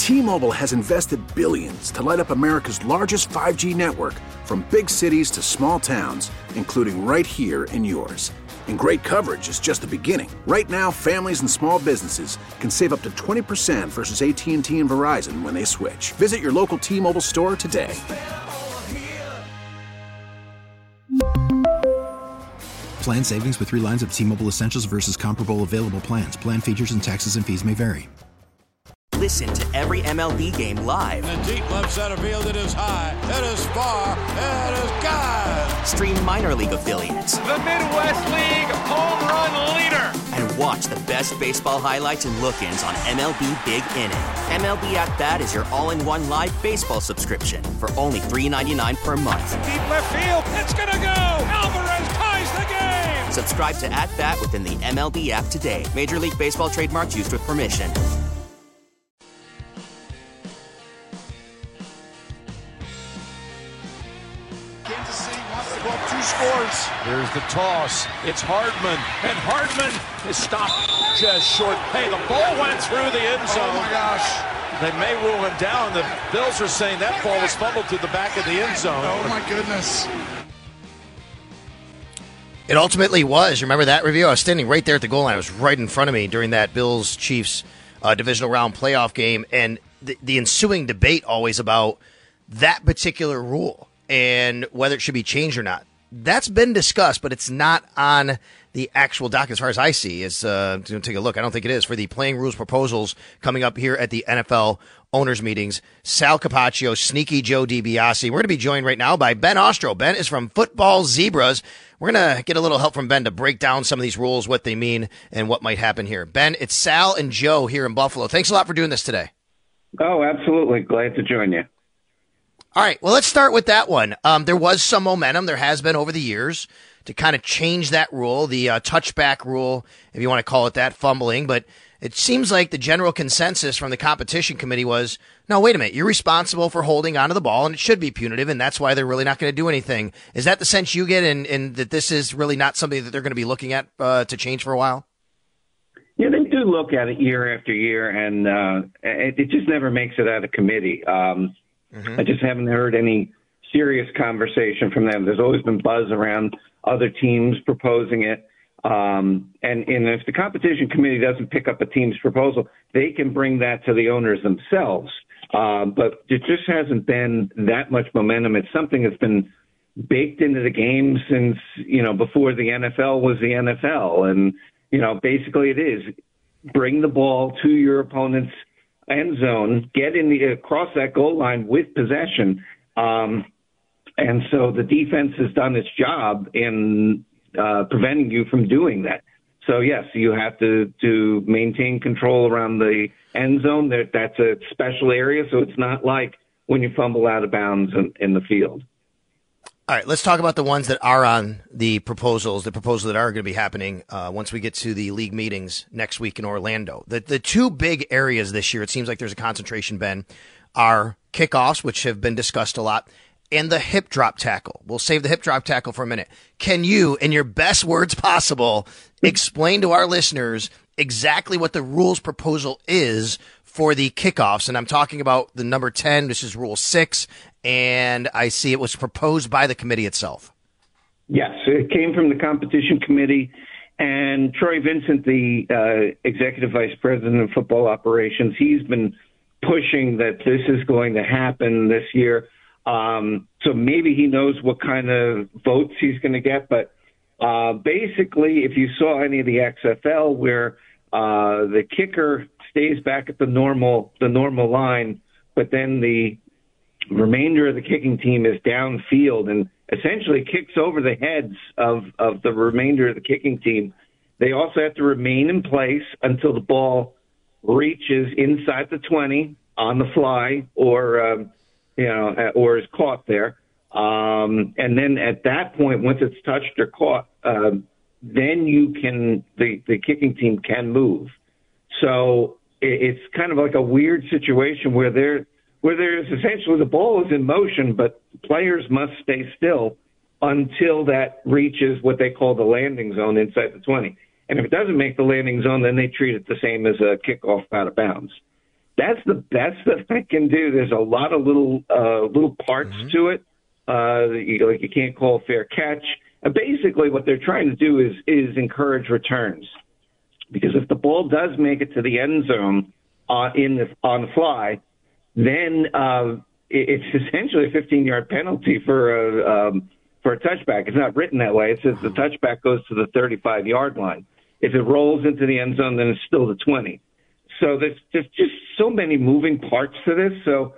T-Mobile has invested billions to light up America's largest 5G network, from big cities to small towns, including right here in yours. And great coverage is just the beginning. Right now, families and small businesses can save up to 20% versus AT&T and Verizon when they switch. Visit your local T-Mobile store today. Plan savings with 3 lines of T-Mobile Essentials versus comparable available plans. Plan features and taxes and fees may vary. Listen to every MLB game live. In the deep left center field, it is high, it is far, it is gone. Stream minor league affiliates. The Midwest League home run leader. And watch the best baseball highlights and look-ins on MLB Big Inning. MLB At Bat is your all-in-one live baseball subscription for only $3.99 per month. Deep left field, it's gonna go. Alvarez ties the game. Subscribe to At Bat within the MLB app today. Major League Baseball trademarks used with permission. Scores. Here's the toss. It's Hardman, and Hardman is stopped just short. Hey, the ball went through the end zone. Oh my gosh. They may rule him down. The Bills are saying that ball was fumbled to the back of the end zone. Oh my goodness. It ultimately was. Remember that review? I was standing right there at the goal line. It was right in front of me during that Bills-Chiefs divisional round playoff game, and the ensuing debate always about that particular rule and whether it should be changed or not. That's been discussed, but it's not on the actual docket as far as I see. It's to take a look. I don't think it is for the playing rules proposals coming up here at the NFL owners meetings. Sal Capaccio, Sneaky Joe DiBiase. We're going to be joined right now by Ben Ostro. Ben is from Football Zebras. We're going to get a little help from Ben to break down some of these rules, what they mean, and what might happen here. Ben, it's Sal and Joe here in Buffalo. Thanks a lot for doing this today. Oh, absolutely. Glad to join you. All right, well, let's start with that one. There was some momentum. There has been over the years to kind of change that rule, the touchback rule, if you want to call it that, fumbling. But it seems like the general consensus from the competition committee was, no, wait a minute, you're responsible for holding onto the ball, and it should be punitive, and that's why they're really not going to do anything. Is that the sense you get, and that this is really not something that they're going to be looking at to change for a while? Yeah, they do look at it year after year, and it just never makes it out of committee. I just haven't heard any serious conversation from them. There's always been buzz around other teams proposing it. And if the competition committee doesn't pick up a team's proposal, they can bring that to the owners themselves. But it just hasn't been that much momentum. It's something that's been baked into the game since, before the NFL was the NFL. And, basically it is bring the ball to your opponent's end zone, get across that goal line with possession. And so the defense has done its job in preventing you from doing that. So, yes, you have to maintain control around the end zone. That's a special area, so it's not like when you fumble out of bounds in the field. All right, let's talk about the ones that are on the proposals that are going to be happening once we get to the league meetings next week in Orlando. The two big areas this year, it seems like there's a concentration, Ben, are kickoffs, which have been discussed a lot, and the hip drop tackle. We'll save the hip drop tackle for a minute. Can you, in your best words possible, explain to our listeners exactly what the rules proposal is for the kickoffs? And I'm talking about the number 10, this is Rule 6, and I see it was proposed by the committee itself. Yes, it came from the competition committee, and Troy Vincent, the executive vice president of football operations, he's been pushing that this is going to happen this year. So maybe he knows what kind of votes he's going to get. But basically, if you saw any of the XFL where the kicker stays back at the normal line, but then the remainder of the kicking team is downfield and essentially kicks over the heads of the remainder of the kicking team, they also have to remain in place until the ball reaches inside the 20 on the fly or is caught there. And then at that point, once it's touched or caught, then the kicking team can move. So it's kind of like a weird situation where there's essentially the ball is in motion, but players must stay still until that reaches what they call the landing zone inside the 20. And if it doesn't make the landing zone, then they treat it the same as a kickoff out of bounds. That's the best that I can do. There's a lot of little parts to it. You can't call a fair catch. Basically, what they're trying to do is encourage returns, because if the ball does make it to the end zone on the fly, then it's essentially a 15-yard penalty for a touchback. It's not written that way. It says the touchback goes to the 35-yard line. If it rolls into the end zone, then it's still the 20. So there's just so many moving parts to this. So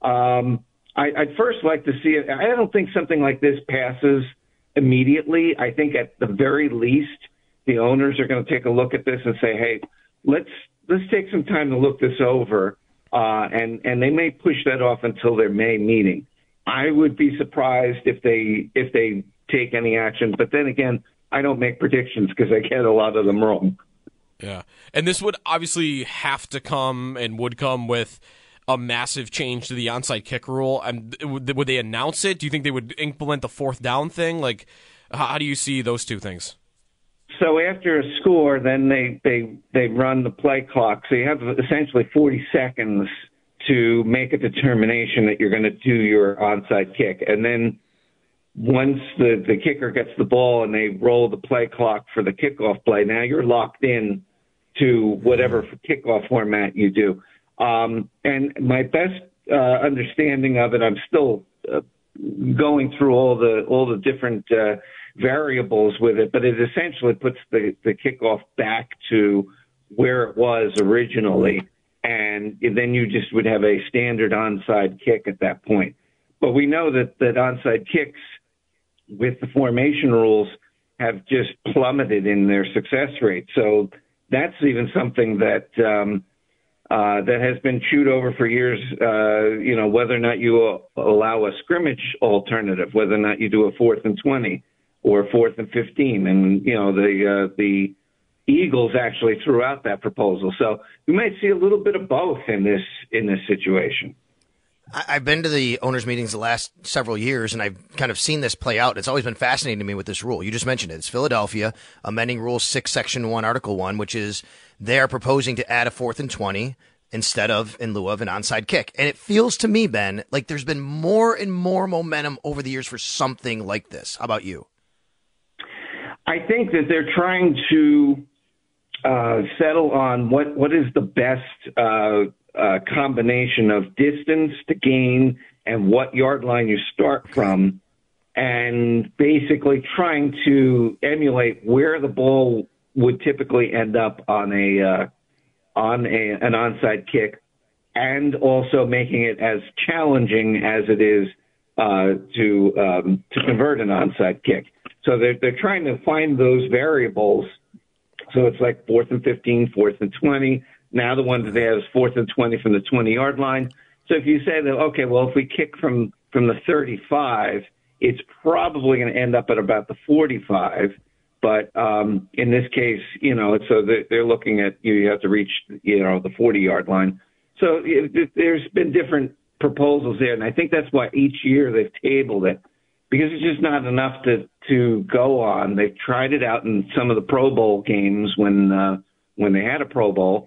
I'd first like to see it. I don't think something like this passes immediately. I think at the very least, the owners are going to take a look at this and say, hey, let's take some time to look this over. And they may push that off until their May meeting. I would be surprised if they take any action. But then again, I don't make predictions because I get a lot of them wrong. Yeah. And this would obviously have to come and would come with a massive change to the onside kick rule. Would they announce it? Do you think they would implement the fourth down thing? Like, how do you see those two things? So after a score, then they run the play clock. So you have essentially 40 seconds to make a determination that you're going to do your onside kick. And then once the kicker gets the ball and they roll the play clock for the kickoff play, now you're locked in to whatever kickoff format you do. And my best understanding of it, I'm still going through all the different variables with it, but it essentially puts the kickoff back to where it was originally, and then you just would have a standard onside kick at that point. But we know that onside kicks with the formation rules have just plummeted in their success rate. So that's even something that that has been chewed over for years, whether or not you allow a scrimmage alternative, whether or not you do a 4th and 20 or 4th and 15. And, the Eagles actually threw out that proposal. So we might see a little bit of both in this situation. I've been to the owners' meetings the last several years, and I've kind of seen this play out. It's always been fascinating to me with this rule. You just mentioned it. It's Philadelphia amending Rule 6, Section 1, Article 1, which is they are proposing to add a 4th and 20 instead of, in lieu of, an onside kick. And it feels to me, Ben, like there's been more and more momentum over the years for something like this. How about you? I think that they're trying to settle on what is the best combination of distance to gain and what yard line you start from, and basically trying to emulate where the ball would typically end up on an onside kick, and also making it as challenging as it is to convert an onside kick. So they're trying to find those variables. So it's like 4th and 15, 4th and 20. Now the one that they have is 4th and 20 from the 20-yard line. So if you say that, okay, well, if we kick from the 35, it's probably going to end up at about the 45. But in this case, so they're looking at you have to reach, the 40-yard line. So there's been different proposals there, and I think that's why each year they've tabled it, because it's just not enough to go on. They've tried it out in some of the Pro Bowl games when they had a Pro Bowl.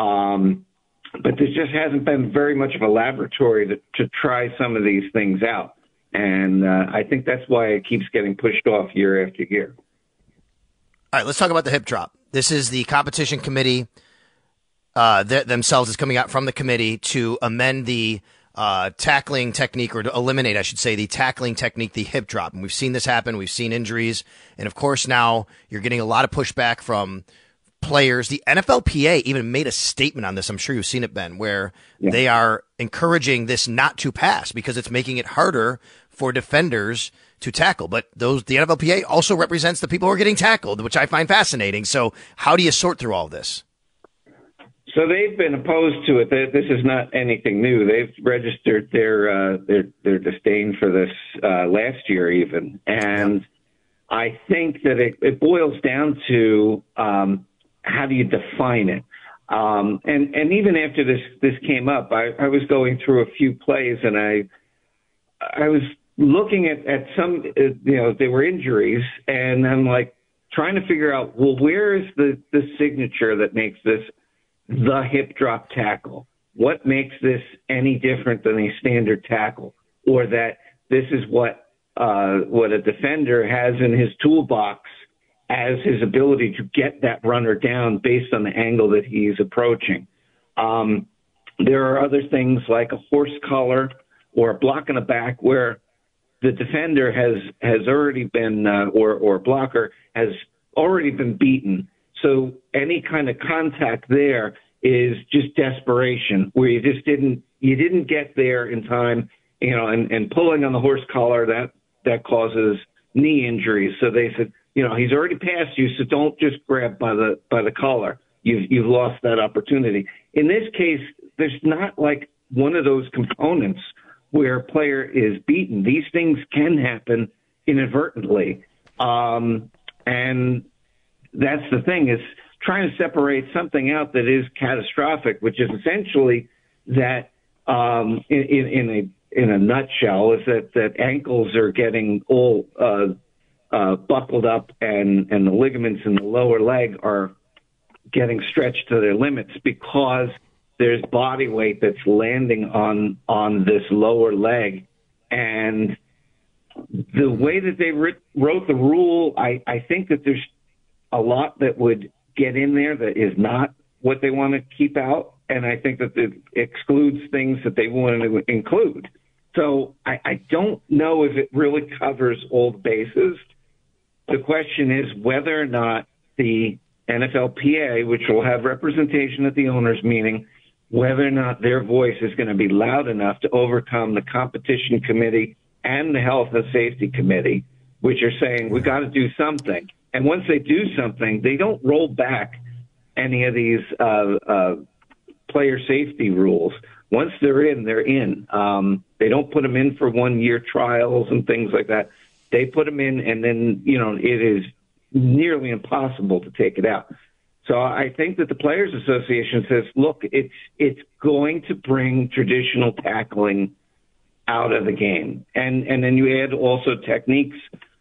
But there just hasn't been very much of a laboratory to try some of these things out. And I think that's why it keeps getting pushed off year after year. All right, let's talk about the hip drop. This is the competition committee themselves is coming out from the committee to amend the tackling technique, or to eliminate, I should say, the tackling technique, the hip drop. And we've seen this happen. We've seen injuries. And, of course, now you're getting a lot of pushback from players. The NFLPA even made a statement on this. I'm sure you've seen it, Ben, where they are encouraging this not to pass because it's making it harder for defenders to tackle. But the NFLPA also represents the people who are getting tackled, which I find fascinating. So how do you sort through all this? So they've been opposed to it. This is not anything new. They've registered their disdain for this last year even. And I think that it boils down to how do you define it? And even after this came up, I was going through a few plays, and I was looking at some, there were injuries, and I'm like trying to figure out, well, where is the signature that makes this the hip drop tackle? what makes this any different than a standard tackle, or that this is what a defender has in his toolbox as his ability to get that runner down based on the angle that he's approaching. There are other things like a horse collar or a block in the back where the defender has already been, or blocker has already been beaten. So any kind of contact there is just desperation, where you didn't get there in time, and pulling on the horse collar that causes knee injuries. So they said, he's already passed you, so don't just grab by the collar. You've lost that opportunity. In this case, there's not like one of those components where a player is beaten. These things can happen inadvertently. And that's the thing, is trying to separate something out that is catastrophic, which is essentially that, in a nutshell, is that ankles are getting all buckled up, and the ligaments in the lower leg are getting stretched to their limits because there's body weight that's landing on this lower leg. And the way that they wrote the rule, I think that there's a lot that would get in there that is not what they want to keep out. And I think that it excludes things that they want to include. So I don't know if it really covers all the bases. The question is whether or not the NFLPA, which will have representation at the owners' meeting, whether or not their voice is going to be loud enough to overcome the competition committee and the health and safety committee, which are saying we got to do something. And once they do something, they don't roll back any of these player safety rules. Once they're in, they're in. They don't put them in for 1-year trials and things like that. They put them in, and then, it is nearly impossible to take it out. So I think that the Players Association says, look, it's going to bring traditional tackling out of the game. And then you add also techniques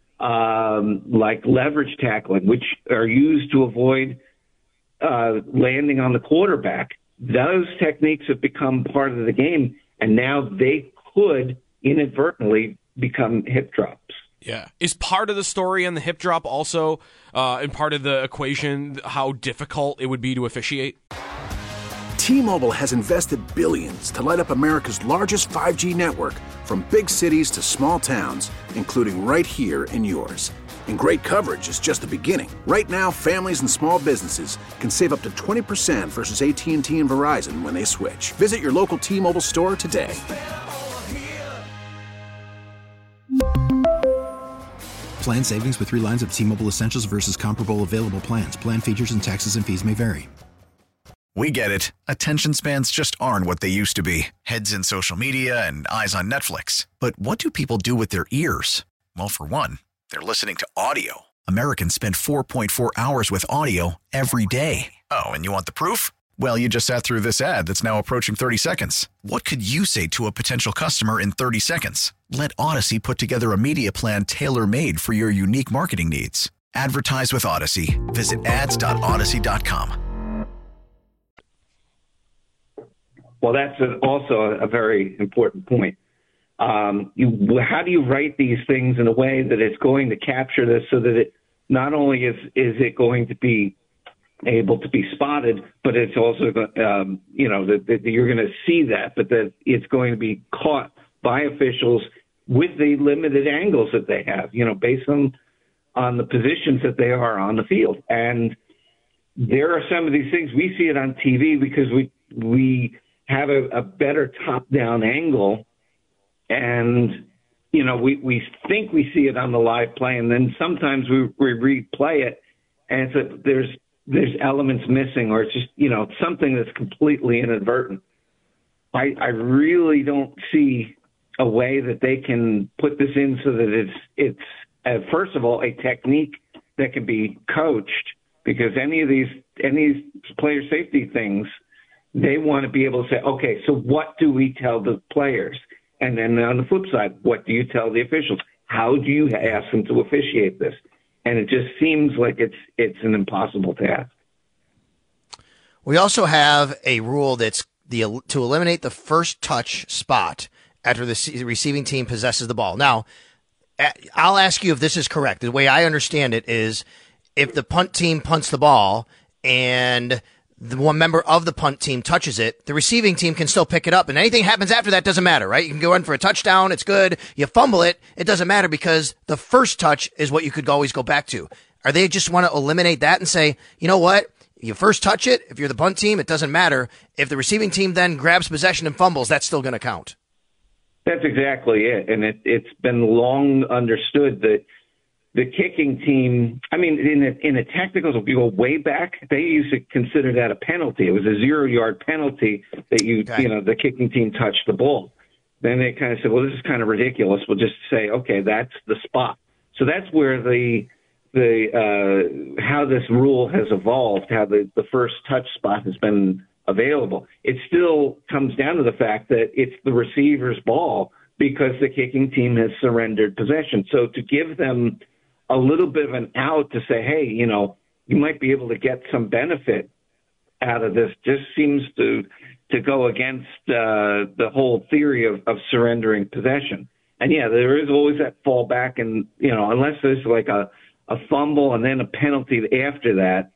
like leverage tackling, which are used to avoid landing on the quarterback. Those techniques have become part of the game, and now they could inadvertently become hip drops. Yeah. Is part of the story on the hip drop also, and part of the equation, how difficult it would be to officiate? T-Mobile has invested billions to light up America's largest 5G network, from big cities to small towns, including right here in yours. And great coverage is just the beginning. Right now, families and small businesses can save up to 20% versus AT&T and Verizon when they switch. Visit your local T-Mobile store today. Plan savings with 3 lines of T-Mobile Essentials versus comparable available plans. Plan features and taxes and fees may vary. We get it. Attention spans just aren't what they used to be. Heads in social media and eyes on Netflix. But what do people do with their ears? Well, for one, they're listening to audio. Americans spend 4.4 hours with audio every day. Oh, and you want the proof? Well, you just sat through this ad that's now approaching 30 seconds. What could you say to a potential customer in 30 seconds? Let Odyssey put together a media plan tailor-made for your unique marketing needs. Advertise with Odyssey. Visit ads.odyssey.com. Well, that's also a very important point. How do you write these things in a way that it's going to capture this, so that it not only is it going to be able to be spotted, but it's also, that you're going to see that, but that it's going to be caught by officials with the limited angles that they have, based on the positions that they are on the field. And there are some of these things, we see it on TV because we have a better top-down angle, and we think we see it on the live play, and then sometimes we replay it, and there's elements missing, or it's just something that's completely inadvertent. I really don't see a way that they can put this in so that it's first of all a technique that can be coached, because any of these player safety things, they want to be able to say, okay, so what do we tell the players? And then on the flip side, what do you tell the officials? How do you ask them to officiate this? And it just seems like it's an impossible task. We also have a rule that's to eliminate the first touch spot after the receiving team possesses the ball. Now, I'll ask you if this is correct. The way I understand it is if the punt team punts the ball and the one member of the punt team touches it, the receiving team can still pick it up, and anything happens after that doesn't matter, right? You can go in for a touchdown, it's good. You fumble it, it doesn't matter because the first touch is what you could always go back to. Are they just want to eliminate that and say, you know what? You first touch it. If you're the punt team, it doesn't matter. If the receiving team then grabs possession and fumbles, that's still going to count. That's exactly it. And it's been long understood that the kicking team, I mean, in the technicals, if you go way back, they used to consider that a penalty. It was a 0-yard penalty that the kicking team touched the ball. Then they kind of said, well, this is kind of ridiculous. We'll just say, okay, that's the spot. So that's where how this rule has evolved, how the first touch spot has been available. It still comes down to the fact that it's the receiver's ball because the kicking team has surrendered possession. So to give them a little bit of an out to say, hey, you might be able to get some benefit out of this just seems to go against the whole theory of surrendering possession. And yeah, there is always that fallback, and unless there's like a fumble and then a penalty after that,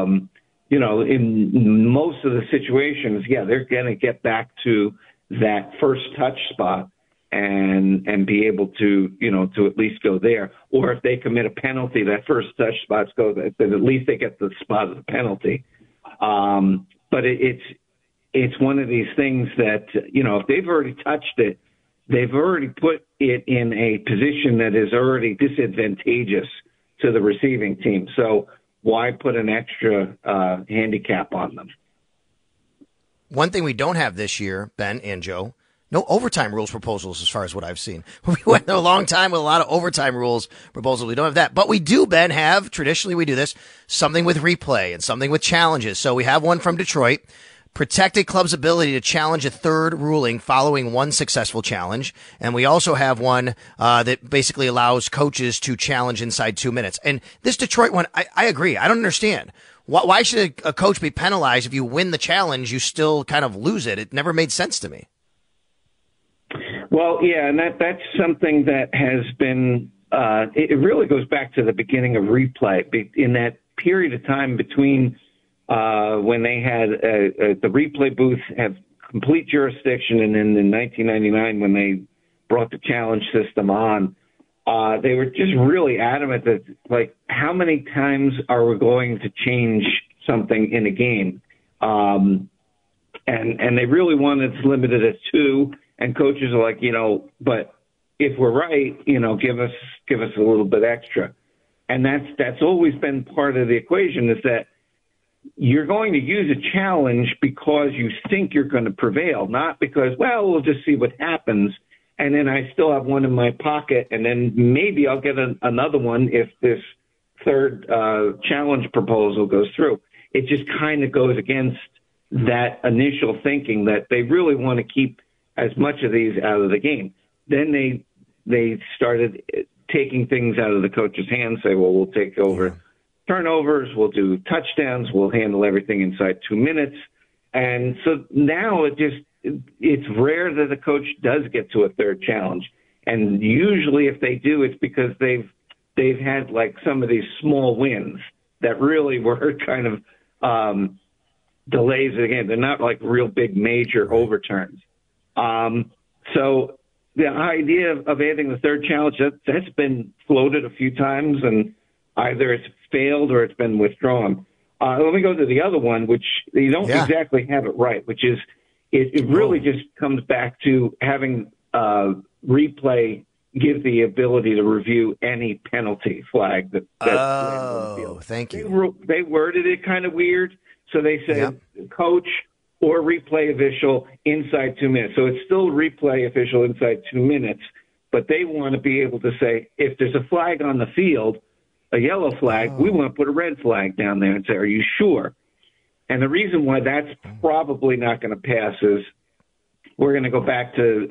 in most of the situations, yeah, they're going to get back to that first touch spot and be able to, to at least go there. Or if they commit a penalty, that first touch spot's go, then at least they get the spot of the penalty. But it's one of these things that, if they've already touched it, they've already put it in a position that is already disadvantageous to the receiving team. So why put an extra handicap on them? One thing we don't have this year, Ben and Joe, no overtime rules proposals as far as what I've seen. We went a long time with a lot of overtime rules proposals. We don't have that. But we do, Ben, have, traditionally we do this, something with replay and something with challenges. So we have one from Detroit. Protect a club's ability to challenge a third ruling following one successful challenge. And we also have one that basically allows coaches to challenge inside 2 minutes. And this Detroit one, I agree. I don't understand. Why should a coach be penalized if you win the challenge, you still kind of lose it? It never made sense to me. Well, yeah, and that's something that has been it really goes back to the beginning of replay. In that period of time between when they had the replay booth have complete jurisdiction, and then in 1999 when they brought the challenge system on, they were just really adamant that, like, how many times are we going to change something in a game? And they really wanted to limit it at 2. And coaches are like, but if we're right, give us a little bit extra. And that's always been part of the equation, is that you're going to use a challenge because you think you're going to prevail, not because, well, we'll just see what happens. And then I still have one in my pocket, and then maybe I'll get another one if this third challenge proposal goes through. It just kind of goes against that initial thinking that they really want to keep as much of these out of the game. Then they started taking things out of the coach's hands, say, well, we'll take over turnovers, we'll do touchdowns, we'll handle everything inside 2 minutes. And so now it's rare that the coach does get to a third challenge. And usually if they do, it's because they've had like some of these small wins that really were kind of delays. Again, they're not like real big major overturns. So the idea of adding the third challenge, that's been floated a few times, and either it's failed or it's been withdrawn. Let me go to the other one, which you don't exactly have it right, which is it really just comes back to having replay give the ability to review any penalty flag that's on the field. Thank you. They worded it kind of weird. So they said coach or replay official inside 2 minutes. So it's still replay official inside 2 minutes, but they want to be able to say, if there's a flag on the field, a yellow flag, we want to put a red flag down there and say, are you sure? And the reason why that's probably not going to pass is we're going to go back to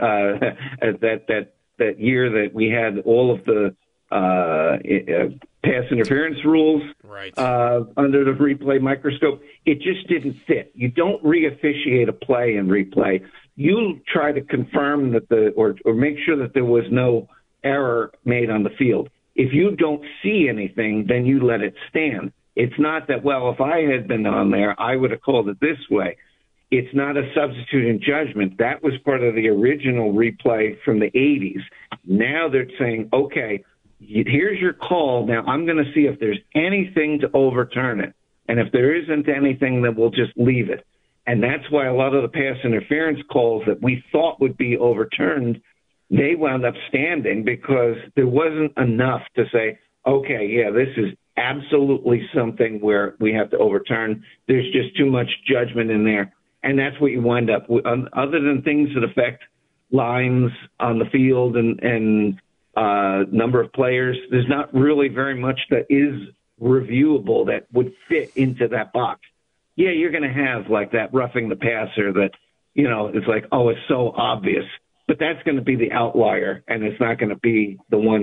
that year that we had all of the pass interference rules. under the replay microscope. It just didn't fit. You don't re-officiate a play in replay. You try to confirm that or make sure that there was no error made on the field. If you don't see anything, then you let it stand. It's not that, well, if I had been on there, I would have called it this way. It's not a substitute in judgment. That was part of the original replay from the 80s. Now they're saying, okay, here's your call. Now I'm going to see if there's anything to overturn it. And if there isn't anything, then we'll just leave it. And that's why a lot of the pass interference calls that we thought would be overturned, they wound up standing because there wasn't enough to say, okay, yeah, this is absolutely something where we have to overturn. There's just too much judgment in there. And that's what you wind up with. Other than things that affect lines on the field and number of players, there's not really very much that is reviewable that would fit into that box. Yeah, you're going to have like that roughing the passer that, it's like, oh, it's so obvious. But that's going to be the outlier, and it's not going to be the one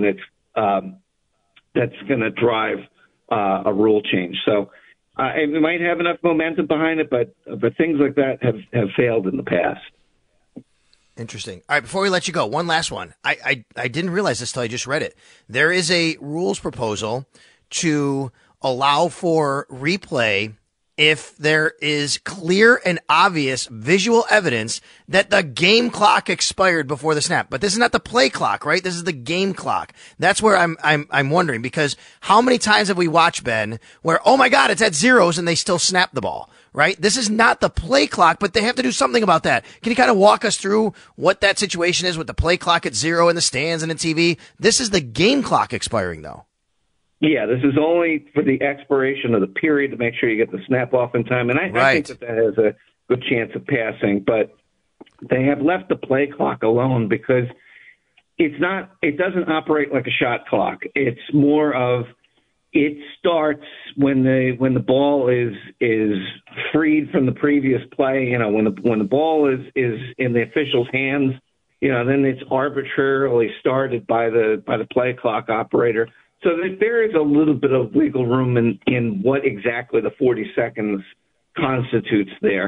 that's going to drive a rule change. So it might have enough momentum behind it, but things like that have failed in the past. Interesting. All right, before we let you go, one last one. I didn't realize this till I just read it. There is a rules proposal to allow for replay if there is clear and obvious visual evidence that the game clock expired before the snap. But this is not the play clock, right? This is the game clock. That's where I'm wondering, because how many times have we watched, Ben, where, oh my God, it's at zeros and they still snap the ball, right? This is not the play clock, but they have to do something about that. Can you kind of walk us through what that situation is with the play clock at zero in the stands and in TV? This is the game clock expiring, though. Yeah, this is only for the expiration of the period to make sure you get the snap off in time. And I think that has a good chance of passing. But they have left the play clock alone because it doesn't operate like a shot clock. It's more of it starts when the ball is freed from the previous play. When the ball is in the official's hands, then it's arbitrarily started by the play clock operator. So there is a little bit of wiggle room in what exactly the 40 seconds constitutes there.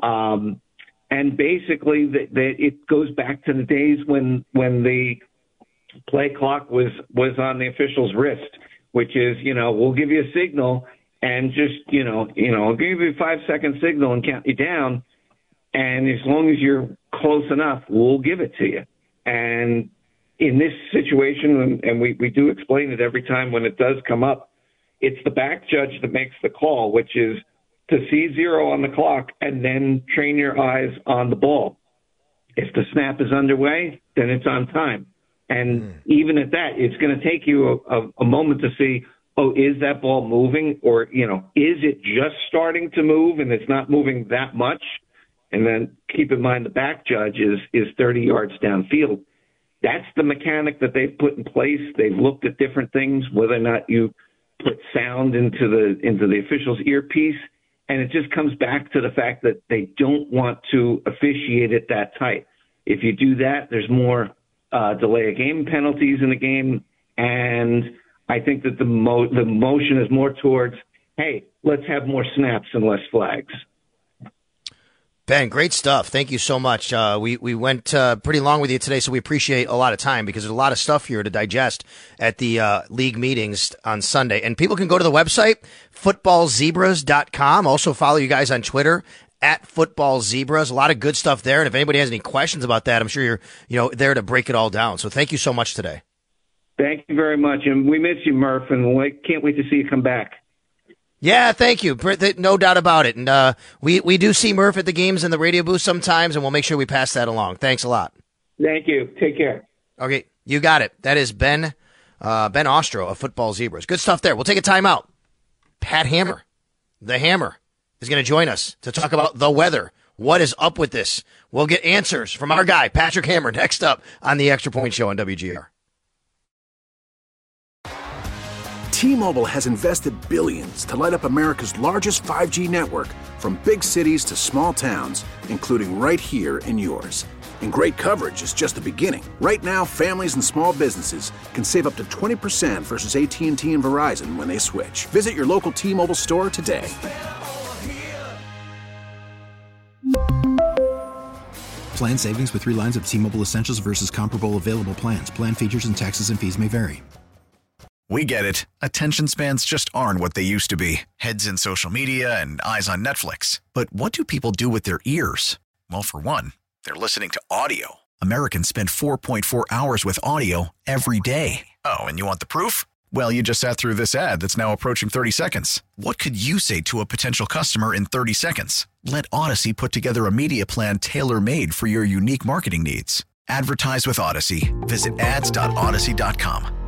And basically, it goes back to the days when the play clock was on the official's wrist, which is, we'll give you a signal and just, I'll give you a 5-second signal and count you down. And as long as you're close enough, we'll give it to you. And in this situation, and we do explain it every time when it does come up, it's the back judge that makes the call, which is to see zero on the clock and then train your eyes on the ball. If the snap is underway, then it's on time. And even at that, it's going to take you a moment to see, oh, is that ball moving? Or, is it just starting to move and it's not moving that much? And then keep in mind the back judge is 30 yards downfield. That's the mechanic that they've put in place. They've looked at different things, whether or not you put sound into the official's earpiece. And it just comes back to the fact that they don't want to officiate it that tight. If you do that, there's more delay of game penalties in the game. And I think that the motion is more towards, hey, let's have more snaps and less flags. Ben, great stuff. Thank you so much. We went pretty long with you today, so we appreciate a lot of time because there's a lot of stuff here to digest at the league meetings on Sunday. And people can go to the website, footballzebras.com. Also follow you guys on Twitter, @footballzebras. A lot of good stuff there. And if anybody has any questions about that, I'm sure you're there to break it all down. So thank you so much today. Thank you very much. And we miss you, Murph, and we can't wait to see you come back. Yeah, thank you. No doubt about it. And we do see Murph at the games in the radio booth sometimes, and we'll make sure we pass that along. Thanks a lot. Thank you. Take care. Okay, you got it. That is Ben Ostro of Football Zebras. Good stuff there. We'll take a timeout. Pat Hammer, the Hammer, is going to join us to talk about the weather. What is up with this? We'll get answers from our guy, Patrick Hammer, next up on the Extra Point Show on WGR. T-Mobile has invested billions to light up America's largest 5G network, from big cities to small towns, including right here in yours. And great coverage is just the beginning. Right now, families and small businesses can save up to 20% versus AT&T and Verizon when they switch. Visit your local T-Mobile store today. Plan savings with 3 lines of T-Mobile Essentials versus comparable available plans. Plan features and taxes and fees may vary. We get it. Attention spans just aren't what they used to be. Heads in social media and eyes on Netflix. But what do people do with their ears? Well, for one, they're listening to audio. Americans spend 4.4 hours with audio every day. Oh, and you want the proof? Well, you just sat through this ad that's now approaching 30 seconds. What could you say to a potential customer in 30 seconds? Let Odyssey put together a media plan tailor-made for your unique marketing needs. Advertise with Odyssey. Visit ads.odyssey.com.